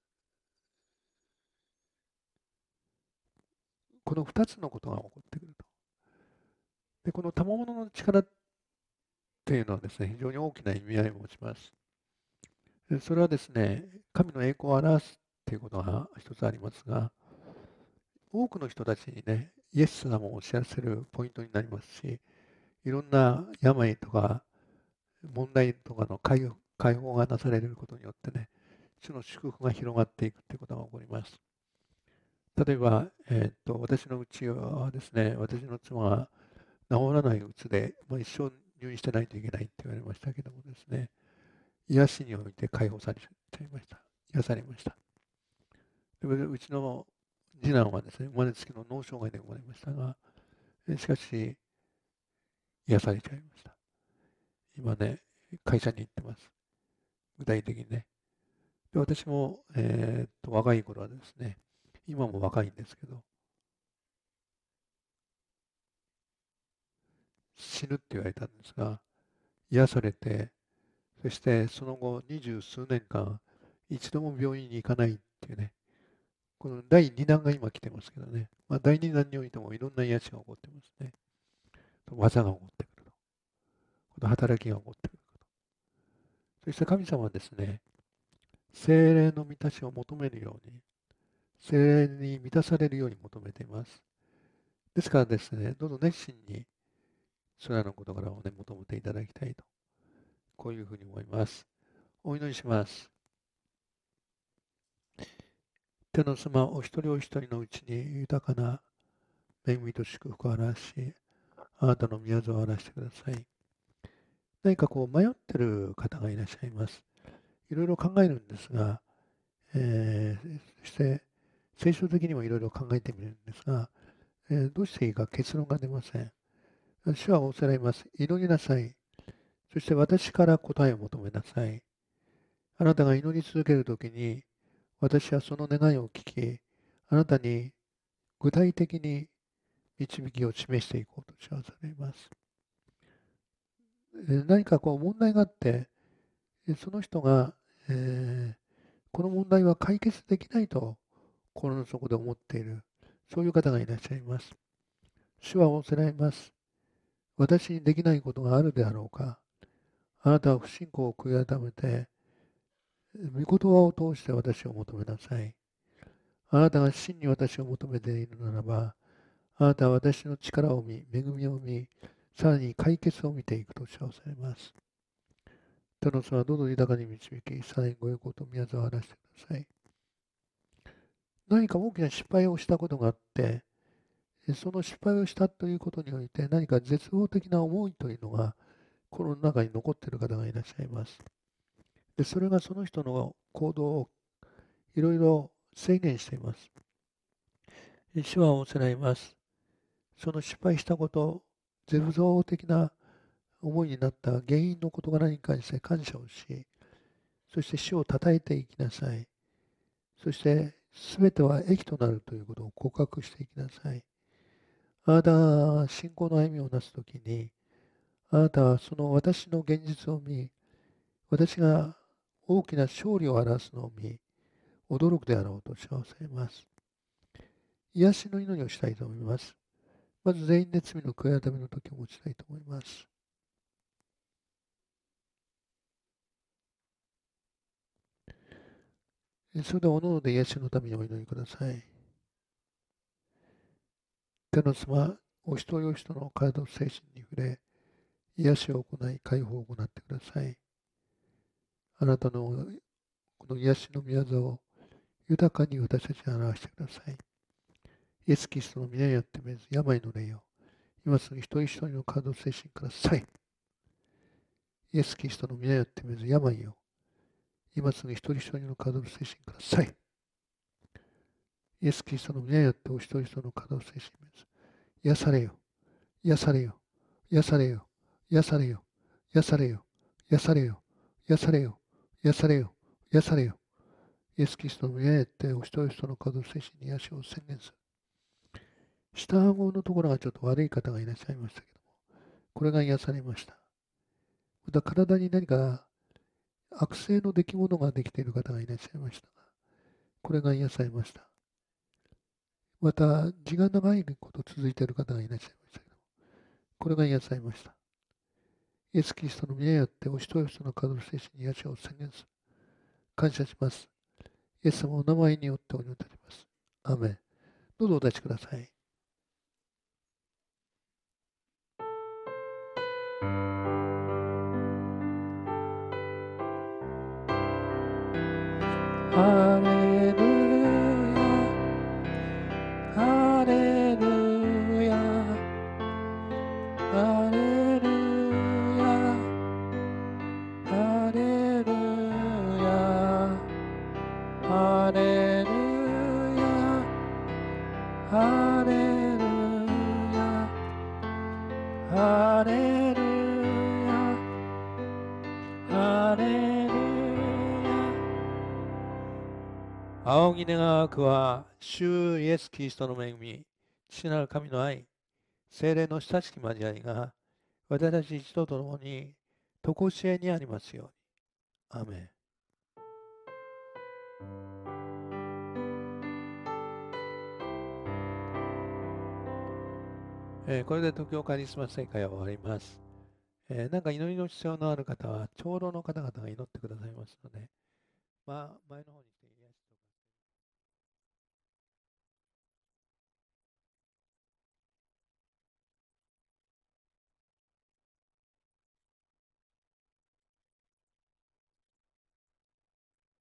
この二つのことが起こってくると。で、この賜物の力っていうのはですね、非常に大きな意味合いを持ちます。それはですね、神の栄光を表すっていうことが一つありますが、多くの人たちにね、イエス様を知らせるポイントになりますし、いろんな病とか問題とかの解放、解放がなされることによってね、主の祝福が広がっていくということが起こります。例えば、えー、っと私のうちはですね、私の妻が治らないうつで、まあ、一生入院してないといけないって言われましたけどもですね、癒しにおいて解放されちゃいました。癒されました。でうちの次男はですね、生まれつきの脳障害で生まれましたが、しかし、癒されちゃいました。今ね、会社に行ってます。具体的にね。で私も、えー、っと若い頃はですね、今も若いんですけど、死ぬって言われたんですが、癒されて、そしてその後二十数年間、一度も病院に行かないっていうね、このだいにだんが今来てますけどね、まあ、だいにだんにおいてもいろんな癒しが起こってますね。技が起こってくると。この働きが起こってくると。そして神様はですね、聖霊の満たしを求めるように、聖霊に満たされるように求めています。ですからですね、どうぞ熱心にそれらの事柄をね、求めていただきたいと。こういうふうに思います。お祈りします。天の様、お一人お一人のうちに豊かな恵みと祝福を表し、あなたの宮座を表してください。何かこう迷ってる方がいらっしゃいます。いろいろ考えるんですが、えー、そして聖書的にもいろいろ考えてみるんですが、えー、どうしていいか結論が出ません。主は仰せられます。祈りなさい。 そして私から答えを求めなさい。あなたが祈り続けるときに、私はその願いを聞き、あなたに具体的に導きを示していこうとしされます。何かこう問題があって、その人が、えー、この問題は解決できないと心の底で思っている、そういう方がいらっしゃいます。主は仰せられます。私にできないことがあるであろうか。あなたは不信仰を悔い改めて、御言葉を通して私を求めなさい。あなたが真に私を求めているならば、あなたは私の力を見、恵みを見、さらに解決を見ていくと称されます。天の様はどうぞ豊かに導き、さらにご横と宮沢を晴らしてください。何か大きな失敗をしたことがあって、その失敗をしたということにおいて何か絶望的な思いというのが心の中に残っている方がいらっしゃいます。で、それがその人の行動をいろいろ制限しています。主は仰せられます。その失敗したこと、絶望的な思いになった原因の事柄に関して感謝をし、そして主を称えていきなさい。そして全ては益となるということを告白していきなさい。あなたが信仰の歩みをなすときに、あなたはその私の現実を見、私が大きな勝利を表すのを見、驚くであろうと称されます。癒しの祈りをしたいと思います。まず全員で罪の悔い改めの時を持ちたいと思います。それではおのおので癒しのためにお祈りください。天の様、お人お人の体と精神に触れ、癒しを行い、解放を行ってください。あなたのこの癒しの御業を豊かに私たちに表してください。イエス・キリストの皆によってめず、病の霊を、今すぐ一人一人の体と精神から去れ。イエス・キリストの皆によってめず、病を、今すぐ一人一人の体と精神から去れ。イエス・キリストの皆によってお一人一人の体と精神めず、癒されよ、癒されよ、癒されよ、癒されよ、癒されよ、癒されよ、癒されよ、癒されよ、癒されよ。イエス・キリストの皆によってお一人一人の体と精神に癒しを宣言する。下顎のところがちょっと悪い方がいらっしゃいましたけども、これが癒されました。また体に何か悪性の出来物ができている方がいらっしゃいましたが、これが癒されました。また、時間長いこと続いている方がいらっしゃいましたけども、これが癒されました。イエス・キリストの皆によってお一人一人の体の精神に癒しを宣言する。感謝します。イエス様のお名前によってお祈りいたします。アーメン。どうぞお立ちください。ハレルヤ、ハレルヤ、ハレルヤ、ハレルヤ、ハレルヤ、ハレルヤ、ハレルヤ、ハレルヤ。仰ぎ願わくは、主イエス・キリストの恵み、父なる神の愛、聖霊の親しき交わりが、私たち一同と共に、とこしえにありますように。アーメン。えー、これで東京カリスマ聖会は終わります。えー、なんか祈りの必要のある方は、長老の方々が祈ってくださいますので、まあ、前の方に